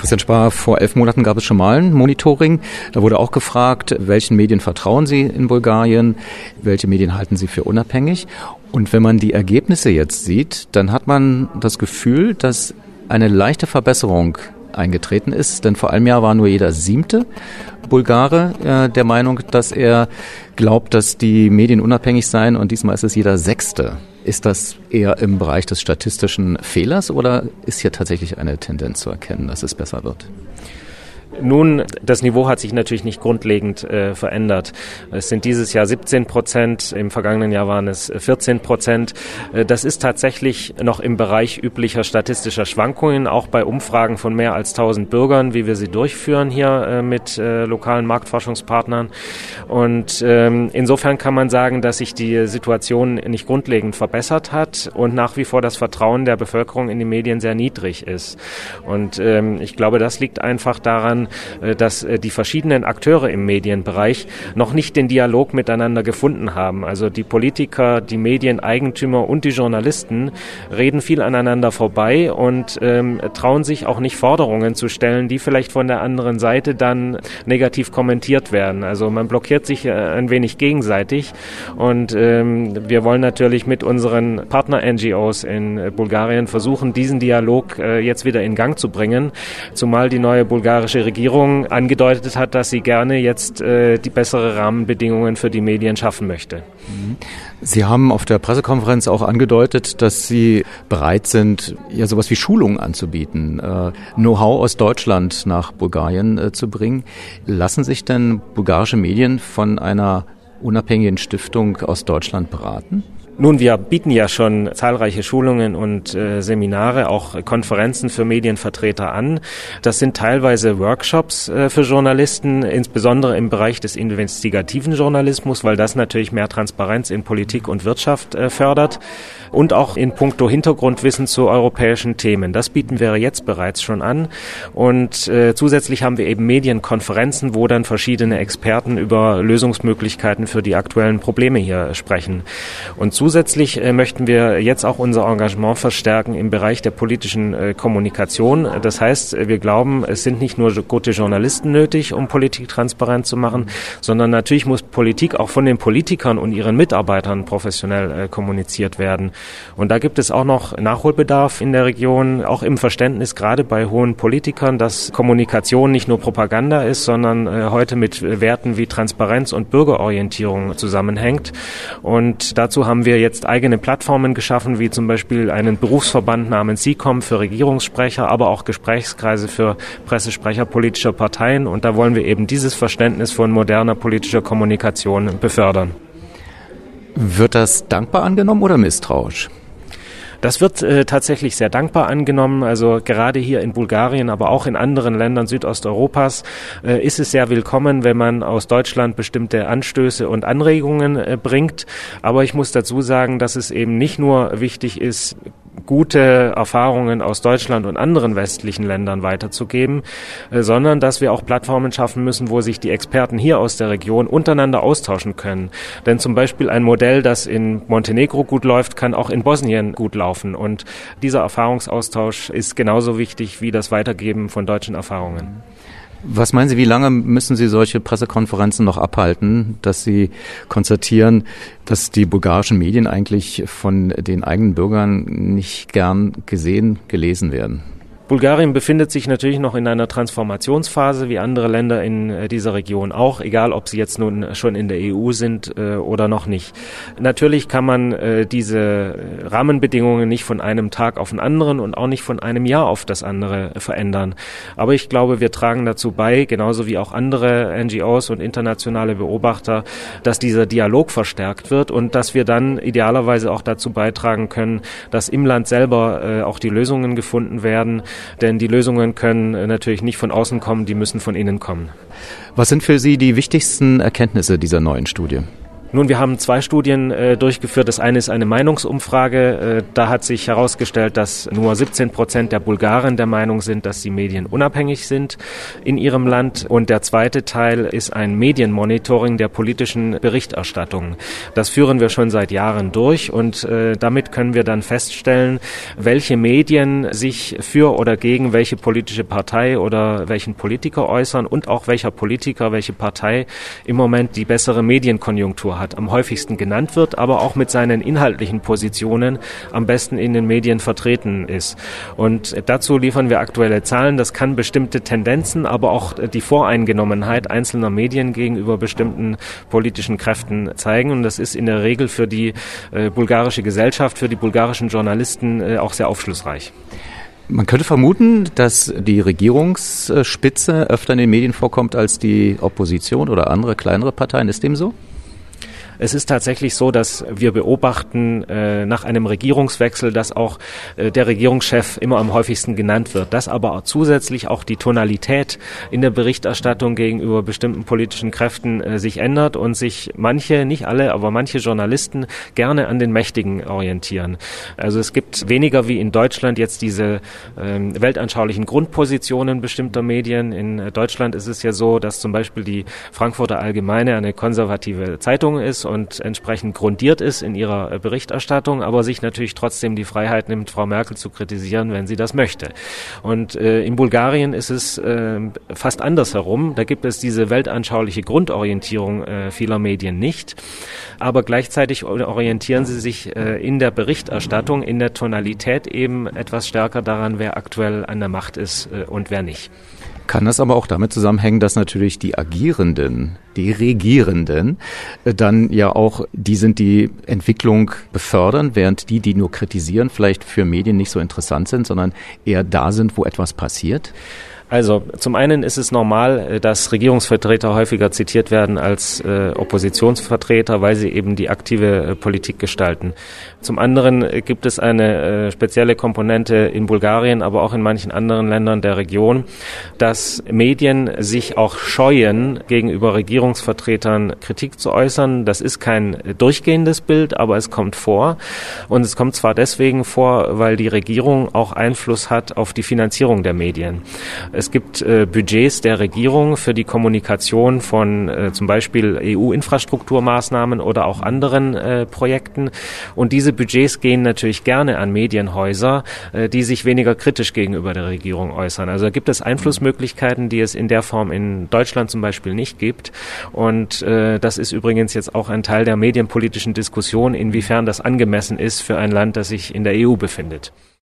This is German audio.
Christian Spar, vor 11 Monaten gab es schon mal ein Monitoring. Da wurde auch gefragt, welchen Medien vertrauen Sie in Bulgarien, welche Medien halten Sie für unabhängig. Und wenn man die Ergebnisse jetzt sieht, dann hat man das Gefühl, dass eine leichte Verbesserung eingetreten ist. Denn vor einem Jahr war nur jeder 7. Bulgare der Meinung, dass er glaubt, dass die Medien unabhängig seien, und diesmal ist es jeder 6. Ist das eher im Bereich des statistischen Fehlers oder ist hier tatsächlich eine Tendenz zu erkennen, dass es besser wird? Nun, das Niveau hat sich natürlich nicht grundlegend verändert. Es sind dieses Jahr 17%, im vergangenen Jahr waren es 14%. Das ist tatsächlich noch im Bereich üblicher statistischer Schwankungen, auch bei Umfragen von mehr als 1000 Bürgern, wie wir sie durchführen hier mit lokalen Marktforschungspartnern. Und insofern kann man sagen, dass sich die Situation nicht grundlegend verbessert hat und nach wie vor das Vertrauen der Bevölkerung in die Medien sehr niedrig ist. Und ich glaube, das liegt einfach daran, dass die verschiedenen Akteure im Medienbereich noch nicht den Dialog miteinander gefunden haben. Also die Politiker, die Medieneigentümer und die Journalisten reden viel aneinander vorbei und trauen sich auch nicht, Forderungen zu stellen, die vielleicht von der anderen Seite dann negativ kommentiert werden. Also man blockiert sich ein wenig gegenseitig und wir wollen natürlich mit unseren Partner-NGOs in Bulgarien versuchen, diesen Dialog jetzt wieder in Gang zu bringen, zumal die neue bulgarische Regierung angedeutet hat, dass sie gerne jetzt die bessere Rahmenbedingungen für die Medien schaffen möchte. Sie haben auf der Pressekonferenz auch angedeutet, dass Sie bereit sind, ja sowas wie Schulungen anzubieten, Know-how aus Deutschland nach Bulgarien zu bringen. Lassen sich denn bulgarische Medien von einer unabhängigen Stiftung aus Deutschland beraten? Nun, wir bieten ja schon zahlreiche Schulungen und Seminare, auch Konferenzen für Medienvertreter an. Das sind teilweise Workshops für Journalisten, insbesondere im Bereich des investigativen Journalismus, weil das natürlich mehr Transparenz in Politik und Wirtschaft fördert. Und auch in puncto Hintergrundwissen zu europäischen Themen. Das bieten wir jetzt bereits schon an. Und zusätzlich haben wir eben Medienkonferenzen, wo dann verschiedene Experten über Lösungsmöglichkeiten für die aktuellen Probleme hier sprechen. Und zusätzlich möchten wir jetzt auch unser Engagement verstärken im Bereich der politischen Kommunikation. Das heißt, wir glauben, es sind nicht nur gute Journalisten nötig, um Politik transparent zu machen, sondern natürlich muss Politik auch von den Politikern und ihren Mitarbeitern professionell kommuniziert werden. Und da gibt es auch noch Nachholbedarf in der Region, auch im Verständnis gerade bei hohen Politikern, dass Kommunikation nicht nur Propaganda ist, sondern heute mit Werten wie Transparenz und Bürgerorientierung zusammenhängt. Und dazu haben wir jetzt eigene Plattformen geschaffen, wie zum Beispiel einen Berufsverband namens SICOM für Regierungssprecher, aber auch Gesprächskreise für Pressesprecher politischer Parteien. Und da wollen wir eben dieses Verständnis von moderner politischer Kommunikation befördern. Wird das dankbar angenommen oder misstrauisch? Das wird tatsächlich sehr dankbar angenommen. Also gerade hier in Bulgarien, aber auch in anderen Ländern Südosteuropas ist es sehr willkommen, wenn man aus Deutschland bestimmte Anstöße und Anregungen bringt. Aber ich muss dazu sagen, dass es eben nicht nur wichtig ist, gute Erfahrungen aus Deutschland und anderen westlichen Ländern weiterzugeben, sondern dass wir auch Plattformen schaffen müssen, wo sich die Experten hier aus der Region untereinander austauschen können. Denn zum Beispiel ein Modell, das in Montenegro gut läuft, kann auch in Bosnien gut laufen. Und dieser Erfahrungsaustausch ist genauso wichtig wie das Weitergeben von deutschen Erfahrungen. Was meinen Sie, wie lange müssen Sie solche Pressekonferenzen noch abhalten, dass Sie konstatieren, dass die bulgarischen Medien eigentlich von den eigenen Bürgern nicht gern gesehen, gelesen werden? Bulgarien befindet sich natürlich noch in einer Transformationsphase, wie andere Länder in dieser Region auch, egal ob sie jetzt nun schon in der EU sind oder noch nicht. Natürlich kann man diese Rahmenbedingungen nicht von einem Tag auf den anderen und auch nicht von einem Jahr auf das andere verändern. Aber ich glaube, wir tragen dazu bei, genauso wie auch andere NGOs und internationale Beobachter, dass dieser Dialog verstärkt wird und dass wir dann idealerweise auch dazu beitragen können, dass im Land selber auch die Lösungen gefunden werden. Denn die Lösungen können natürlich nicht von außen kommen, die müssen von innen kommen. Was sind für Sie die wichtigsten Erkenntnisse dieser neuen Studie? Nun, wir haben 2 Studien durchgeführt. Das eine ist eine Meinungsumfrage. Da hat sich herausgestellt, dass nur 17% der Bulgaren der Meinung sind, dass die Medien unabhängig sind in ihrem Land. Und der zweite Teil ist ein Medienmonitoring der politischen Berichterstattung. Das führen wir schon seit Jahren durch und damit können wir dann feststellen, welche Medien sich für oder gegen welche politische Partei oder welchen Politiker äußern und auch welcher Politiker, welche Partei im Moment die bessere Medienkonjunktur hat, am häufigsten genannt wird, aber auch mit seinen inhaltlichen Positionen am besten in den Medien vertreten ist. Und dazu liefern wir aktuelle Zahlen. Das kann bestimmte Tendenzen, aber auch die Voreingenommenheit einzelner Medien gegenüber bestimmten politischen Kräften zeigen. Und das ist in der Regel für die bulgarische Gesellschaft, für die bulgarischen Journalisten auch sehr aufschlussreich. Man könnte vermuten, dass die Regierungsspitze öfter in den Medien vorkommt als die Opposition oder andere kleinere Parteien. Ist dem so? Es ist tatsächlich so, dass wir beobachten nach einem Regierungswechsel, dass auch der Regierungschef immer am häufigsten genannt wird, dass aber auch zusätzlich auch die Tonalität in der Berichterstattung gegenüber bestimmten politischen Kräften sich ändert und sich manche, nicht alle, aber manche Journalisten gerne an den Mächtigen orientieren. Also es gibt weniger wie in Deutschland jetzt diese weltanschaulichen Grundpositionen bestimmter Medien. In Deutschland ist es ja so, dass zum Beispiel die Frankfurter Allgemeine eine konservative Zeitung ist und entsprechend grundiert ist in ihrer Berichterstattung, aber sich natürlich trotzdem die Freiheit nimmt, Frau Merkel zu kritisieren, wenn sie das möchte. Und in Bulgarien ist es fast andersherum. Da gibt es diese weltanschauliche Grundorientierung vieler Medien nicht, aber gleichzeitig orientieren sie sich in der Berichterstattung, in der Tonalität eben etwas stärker daran, wer aktuell an der Macht ist und wer nicht. Kann das aber auch damit zusammenhängen, dass natürlich die Agierenden, die Regierenden, dann ja auch die sind, die Entwicklung befördern, während die nur kritisieren, vielleicht für Medien nicht so interessant sind, sondern eher da sind, wo etwas passiert? Also zum einen ist es normal, dass Regierungsvertreter häufiger zitiert werden als Oppositionsvertreter, weil sie eben die aktive Politik gestalten. Zum anderen gibt es eine spezielle Komponente in Bulgarien, aber auch in manchen anderen Ländern der Region, dass Medien sich auch scheuen, gegenüber Regierungsvertretern Kritik zu äußern. Das ist kein durchgehendes Bild, aber es kommt vor. Und es kommt zwar deswegen vor, weil die Regierung auch Einfluss hat auf die Finanzierung der Medien. Es gibt Budgets der Regierung für die Kommunikation von zum Beispiel EU-Infrastrukturmaßnahmen oder auch anderen Projekten. Und diese Budgets gehen natürlich gerne an Medienhäuser, die sich weniger kritisch gegenüber der Regierung äußern. Also da gibt es Einflussmöglichkeiten, die es in der Form in Deutschland zum Beispiel nicht gibt. Und das ist übrigens jetzt auch ein Teil der medienpolitischen Diskussion, inwiefern das angemessen ist für ein Land, das sich in der EU befindet.